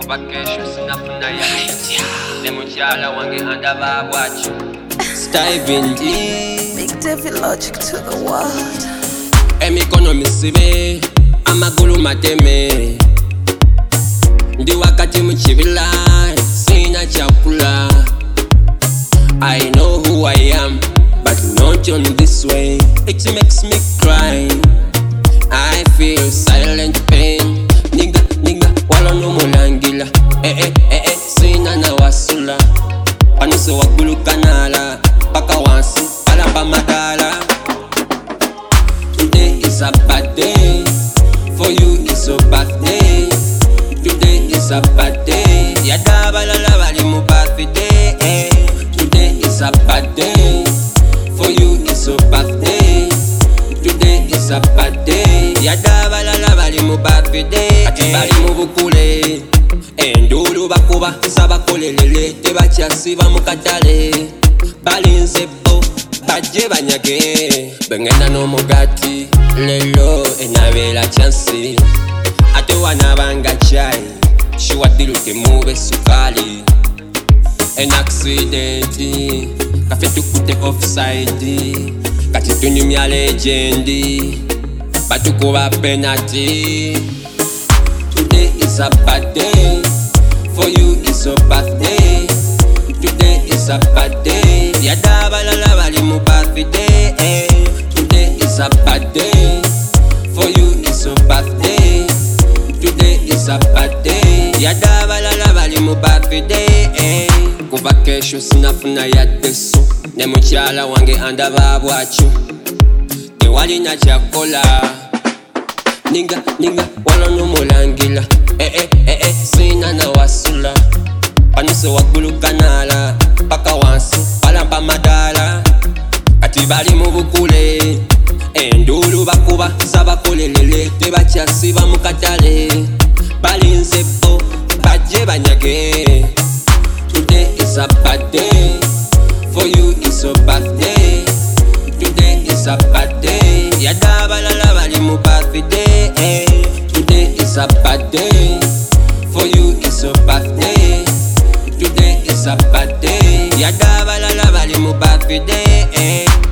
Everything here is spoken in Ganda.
vacation sinafuna ya nemuchala wange andaba bwacho Diving Big David Logic to the world. emikono misibe amagulu mateme ndi wakati muchibila sina chakula. I know who I am, but not on this way. It makes me cry. I feel silent pain. Nigga, wala no mulangila. Sina na wasula. Panuso wakulu kanala. Paka wansi, pala pa madala. Today is a bad day. For you it's a bad day. Today is a bad day. Yada balala bali mu birthday. Today is a bad day. For you it's a bad day. Today is a bad day. Yada balala bali mu birthday. Ati bali mu bukule. Endulu bakuba sabakolelele tebakyasiba mu katale. Balinze bo baje banyage. Bengenda n'omugati lelo enabela chansi. Ate wanabanga chai shiwadilute mube sukali. An accident kafe tukute offside. Kati tunyumya legendi batukuba penalty. Today is a bad day. For you it's a bad day. Today is a bad day. Yada balala bali mu birthday. Today is a bad day. For you it's a bad day. Today is a bad day. Yada balala bali mu birthday. Kuva kesho sinafuna yadeso. Nemuchala wange andaba bwacho. Tewalina chakola. Ninga, wala no mulangila. Sina na wasula. Panuso wakulu kanala. Paka wansi, pala pa madala. Kati bali mu bukule. Endulu bakuba sabakolelele tebakyasiba mu katale. Balinze bo baje banyage. Today is a bad day. For you it's a bad day. Today is a bad day. Yada balala bali mu birthday. Today is a bad day. For you it's a bad day. Today is a bad day. Yada balala bali mu birthday.